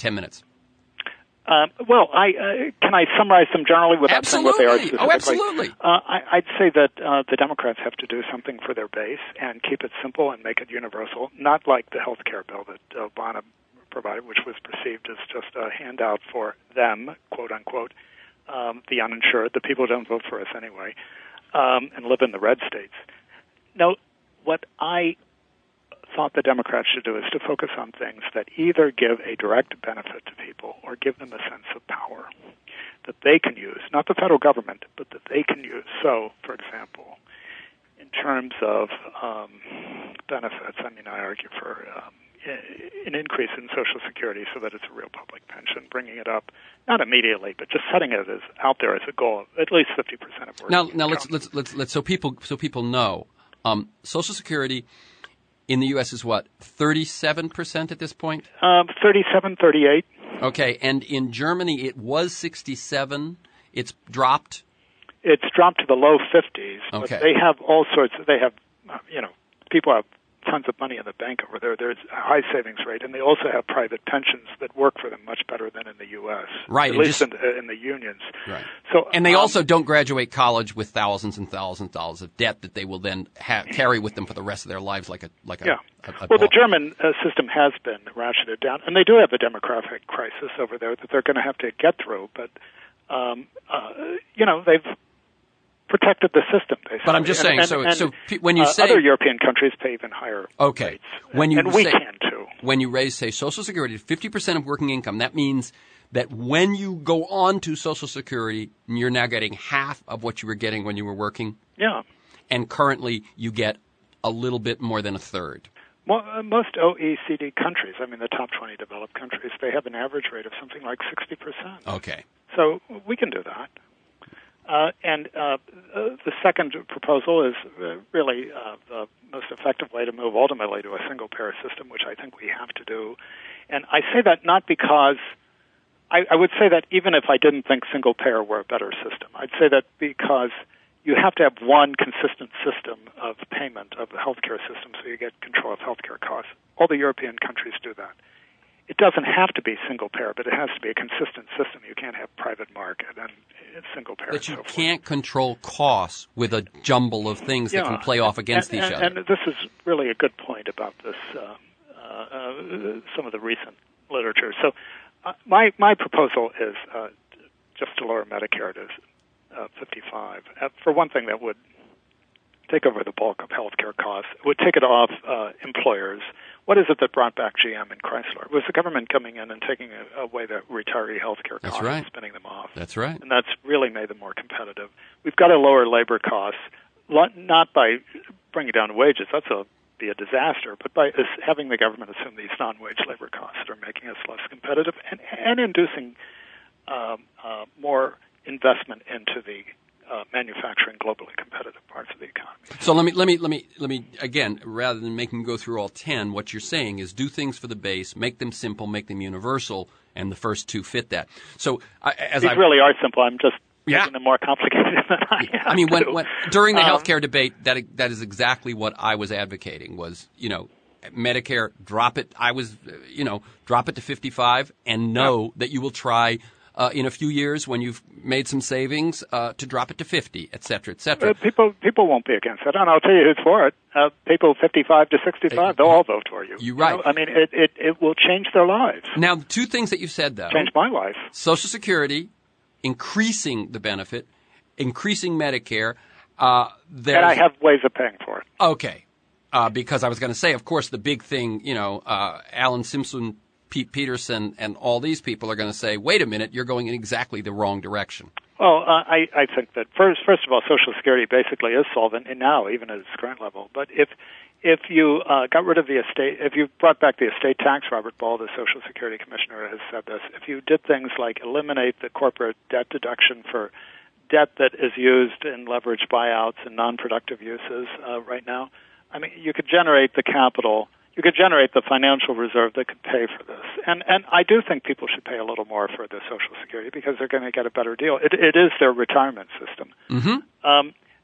Can I summarize them generally without saying what they are specifically? Oh, absolutely. I'd say that the Democrats have to do something for their base and keep it simple and make it universal, not like the health care bill that Obama provided, which was perceived as just a handout for them, quote unquote, the uninsured, the people who don't vote for us anyway, and live in the red states. Now, what I thought the Democrats should do is to focus on things that either give a direct benefit to people or give them a sense of power that they can use, not the federal government, but that they can use. So, for example, in terms of benefits, I argue for an increase in Social Security so that it's a real public pension, bringing it up, not immediately, but just setting it as out there as a goal, at least 50% of working. Now let's so people know, Social Security in the U.S. is what, 37% at this point? 37, 38. Okay, and in Germany it was 67. It's dropped? It's dropped to the low 50s. Okay. But they have all sorts. They have, people have tons of money in the bank over there. There's a high savings rate, and they also have private pensions that work for them much better than in the U.S. Right. At least in the unions. Right. So, and they also don't graduate college with thousands and thousands of dollars of debt that they will then carry with them for the rest of their lives like a the German system has been ratcheted down, and they do have a demographic crisis over there that they're going to have to get through, but, they've protected the system, basically. But I'm just saying, when you say other European countries pay even higher rates, we can too. When you raise, say, Social Security to 50% of working income, that means that when you go on to Social Security, you're now getting half of what you were getting when you were working. Yeah. And currently, you get a little bit more than a third. Well, most OECD countries, the top 20 developed countries, they have an average rate of something like 60%. Okay. So we can do that. The second proposal is really the most effective way to move ultimately to a single-payer system, which I think we have to do. And I say that not because I would say that even if I didn't think single-payer were a better system, I'd say that because you have to have one consistent system of payment of the healthcare system so you get control of healthcare costs. All the European countries do that. It doesn't have to be single-payer, but it has to be a consistent system. You can't have private market and single-payer. But you can't control costs with a jumble of things that can play off against each other. And this is really a good point about this, some of the recent literature. So my proposal is just to lower Medicare to 55. For one thing, that would take over the bulk of healthcare costs. It would take it off employers. What is it that brought back GM and Chrysler? It was the government coming in and taking away the retiree healthcare costs and spinning them off. That's right. And that's really made them more competitive. We've got to lower labor costs, not by bringing down wages. That's be a disaster, but by having the government assume these non-wage labor costs that are making us less competitive and inducing more investment into the manufacturing, globally competitive parts of the economy. So let me again, rather than making go through all 10, what you're saying is do things for the base, make them simple, make them universal, and the first two fit that. So these really are simple. I'm just making them more complicated than I am. I mean, when during the healthcare debate, that is exactly what I was advocating was, Medicare, drop it. I was, drop it to 55 and know that you will try in a few years when you've made some savings to drop it to 50, et cetera, et cetera. People won't be against it, and I'll tell you who's for it. People 55 to 65, they'll all vote for you. You're right. I mean, it will change their lives. Now, the two things that you said, though. Changed my life. Social Security, increasing the benefit, increasing Medicare. And I have ways of paying for it. Okay. Because I was going to say, of course, the big thing, Alan Simpson, Pete Peterson, and all these people are going to say, wait a minute, you're going in exactly the wrong direction. Well, I think that first of all, Social Security basically is solvent, and now even at its current level. But if you got rid of the estate, if you brought back the estate tax, Robert Ball, the Social Security Commissioner, has said this. If you did things like eliminate the corporate debt deduction for debt that is used in leveraged buyouts and non-productive uses right now, I mean, you could generate the capital. You could generate the financial reserve that could pay for this. And I do think people should pay a little more for the Social Security because they're going to get a better deal. It is their retirement system. Mm-hmm.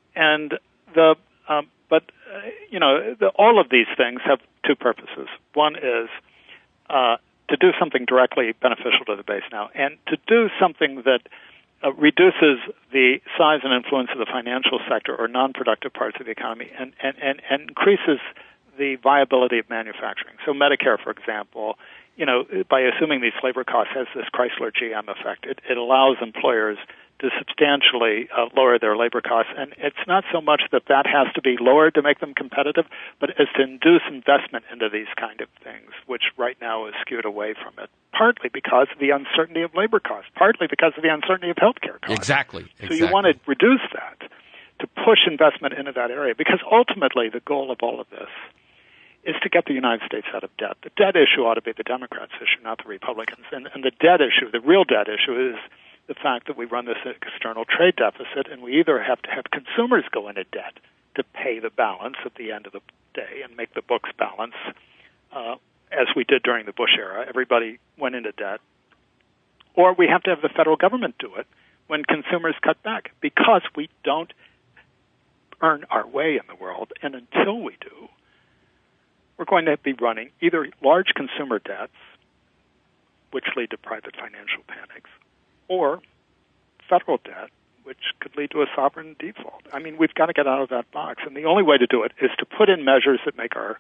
All of these things have two purposes. One is to do something directly beneficial to the base now, and to do something that reduces the size and influence of the financial sector or non-productive parts of the economy and increases the viability of manufacturing. So Medicare, for example, by assuming these labor costs has this Chrysler GM effect. It allows employers to substantially lower their labor costs. And it's not so much that has to be lowered to make them competitive, but it's to induce investment into these kind of things, which right now is skewed away from it, partly because of the uncertainty of labor costs, partly because of the uncertainty of healthcare costs. Exactly. So you want to reduce that, to push investment into that area, because ultimately the goal of all of this is to get the United States out of debt. The debt issue ought to be the Democrats' issue, not the Republicans. And the debt issue, the real debt issue, is the fact that we run this external trade deficit, and we either have to have consumers go into debt to pay the balance at the end of the day and make the books balance, as we did during the Bush era. Everybody went into debt. Or we have to have the federal government do it when consumers cut back, because we don't earn our way in the world. And until we do, we're going to be running either large consumer debts, which lead to private financial panics, or federal debt, which could lead to a sovereign default. I mean, we've got to get out of that box. And the only way to do it is to put in measures that make our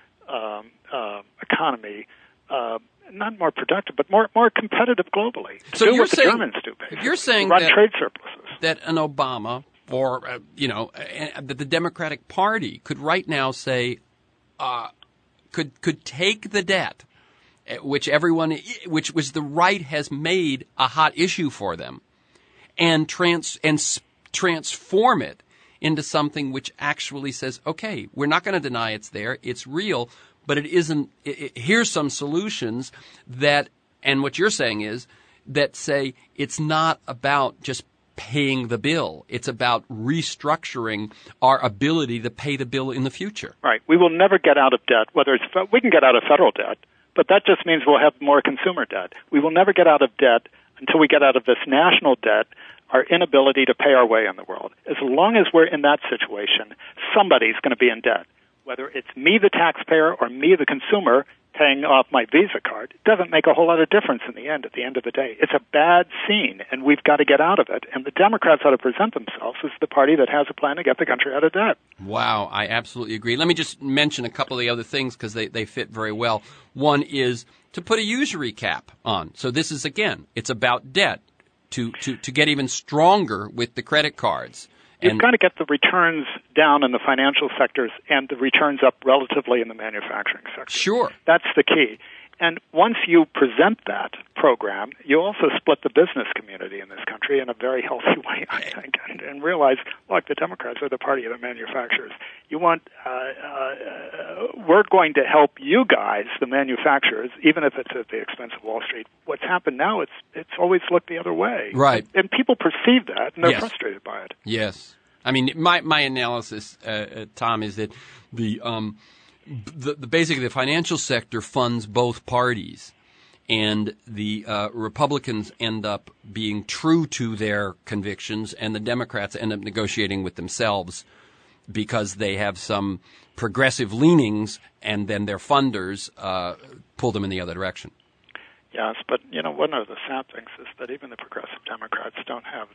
economy not more productive, but more competitive globally. So do what the Germans do, basically. You're saying run trade surpluses. That an Obama or, that the Democratic Party could right now say, could take the debt, which was the right has made a hot issue for them, and transform it into something which actually says, okay, we're not going to deny it's there, it's real, but it isn't. Here's some solutions that, and what you're saying is that say it's not about just paying the bill. It's about restructuring our ability to pay the bill in the future. Right. We will never get out of debt. We can get out of federal debt, but that just means we'll have more consumer debt. We will never get out of debt until we get out of this national debt, our inability to pay our way in the world. As long as we're in that situation, somebody's going to be in debt. Whether it's me, the taxpayer, or me, the consumer, paying off my Visa card, it doesn't make a whole lot of difference in the end, at the end of the day. It's a bad scene, and we've got to get out of it. And the Democrats ought to present themselves as the party that has a plan to get the country out of debt. Wow, I absolutely agree. Let me just mention a couple of the other things because they fit very well. One is to put a usury cap on. So this is, again, it's about debt, to get even stronger with the credit cards You've got to get the returns down in the financial sectors and the returns up relatively in the manufacturing sector. Sure. That's the key. And once you present that program, you also split the business community in this country in a very healthy way, I think, and realize, look, the Democrats are the party of the manufacturers. You want, we're going to help you guys, the manufacturers, even if it's at the expense of Wall Street. What's happened now, it's always looked the other way. Right. And people perceive that, and they're Yes. frustrated by it. Yes. I mean, my analysis, Tom, is that basically the financial sector funds both parties, and the Republicans end up being true to their convictions, and the Democrats end up negotiating with themselves because they have some progressive leanings, and then their funders pull them in the other direction. Yes, but, one of the sad things is that even the progressive Democrats don't have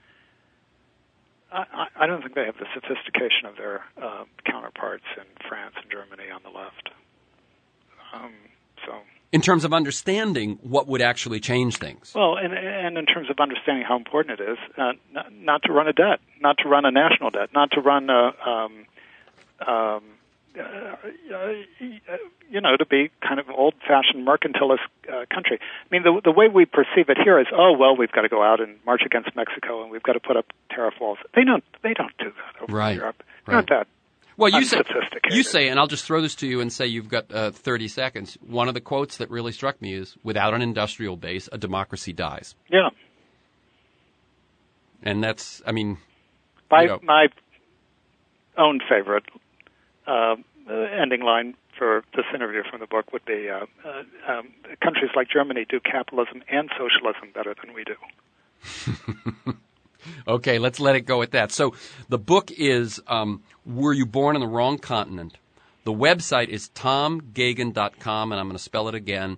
I don't think they have the sophistication of their counterparts in France and Germany on the left. In terms of understanding what would actually change things. Well, and in terms of understanding how important it is not to run a debt, not to run a national debt, not to run to be kind of an old-fashioned mercantilist country. I mean, the way we perceive it here is, we've got to go out and march against Mexico, and we've got to put up tariff walls. They don't do that over in Europe. They're not that unsophisticated. You say, and I'll just throw this to you and say you've got 30 seconds. One of the quotes that really struck me is, without an industrial base, a democracy dies. Yeah. And that's, I mean... My own favorite ending line for this interview from the book would be, countries like Germany do capitalism and socialism better than we do. Okay, let's let it go at that. So the book is Were You Born on the Wrong Continent? The website is tomgeoghan.com, and I'm going to spell it again,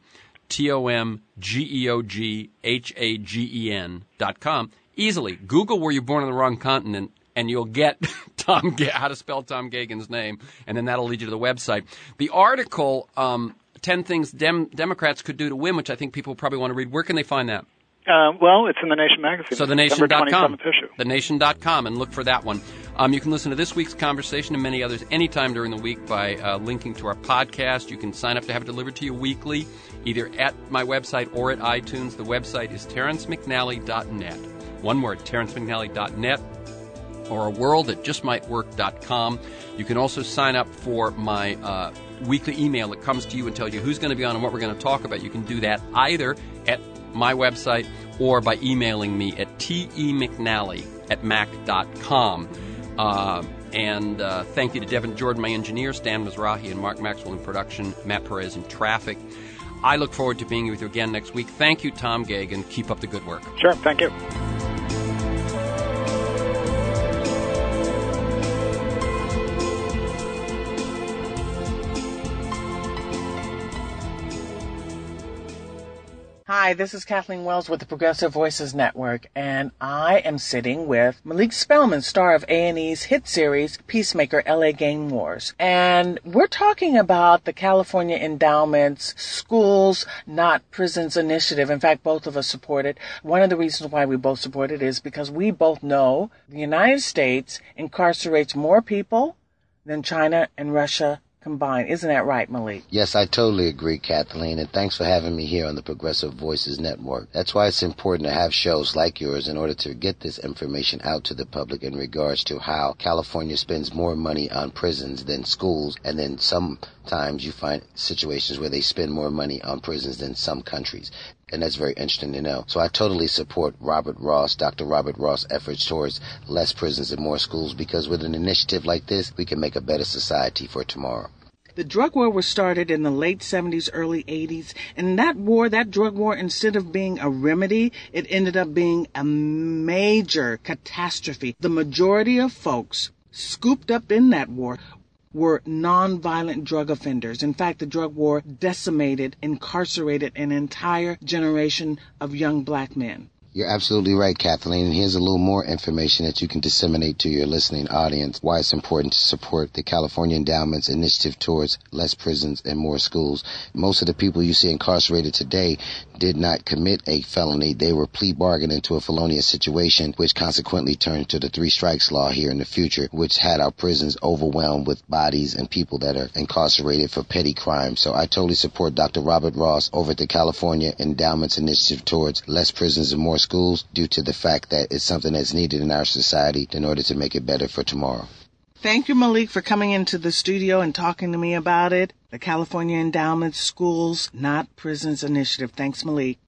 TomGeoghagen.com. Easily. Google Were You Born on the Wrong Continent, and you'll get how to spell Tom Geoghan's name, and then that'll lead you to the website. The article, 10 Things Democrats Could Do to Win, which I think people probably want to read, where can they find that? It's in The Nation magazine. So thenation.com. issue. Thenation.com, and look for that one. You can listen to this week's conversation and many others anytime during the week by linking to our podcast. You can sign up to have it delivered to you weekly, either at my website or at iTunes. The website is TerrenceMcNally.net. One word, TerrenceMcNally.net. or aworld@justmightwork.com. You can also sign up for my weekly email that comes to you and tells you who's going to be on and what we're going to talk about. You can do that either at my website or by emailing me at temcnally@mac.com. And thank you to Devin Jordan, my engineer, Stan Mizrahi, and Mark Maxwell in production, Matt Perez in traffic. I look forward to being with you again next week. Thank you, Tom Geoghan. Keep up the good work. Sure, thank you. Hi, this is Kathleen Wells with the Progressive Voices Network, and I am sitting with Malik Spellman, star of A&E's hit series Peacemaker, LA Gang Wars. And we're talking about the California Endowment's Schools, Not Prisons initiative. In fact, both of us support it. One of the reasons why we both support it is because we both know the United States incarcerates more people than China and Russia combined. Isn't that right, Malik? Yes, I totally agree, Kathleen, and thanks for having me here on the Progressive Voices Network. That's why it's important to have shows like yours in order to get this information out to the public in regards to how California spends more money on prisons than schools, and then sometimes you find situations where they spend more money on prisons than some countries. And that's very interesting to know. So I totally support Dr. Robert Ross' efforts towards less prisons and more schools, because with an initiative like this, we can make a better society for tomorrow. The drug war was started in the late 70s, early 80s, and that drug war, instead of being a remedy, it ended up being a major catastrophe. The majority of folks scooped up in that war were nonviolent drug offenders. In fact, the drug war decimated, incarcerated an entire generation of young black men. You're absolutely right, Kathleen. And here's a little more information that you can disseminate to your listening audience, why it's important to support the California Endowment's initiative towards less prisons and more schools. Most of the people you see incarcerated today did not commit a felony. They were plea bargaining to a felonious situation, which consequently turned to the 3 strikes law here in the future, which had our prisons overwhelmed with bodies and people that are incarcerated for petty crimes. So I totally support Dr. Robert Ross over at the California Endowment's initiative towards less prisons and more schools, due to the fact that it's something that's needed in our society in order to make it better for tomorrow. Thank you, Malik, for coming into the studio and talking to me about it. The California Endowment Schools, Not Prisons Initiative. Thanks, Malik.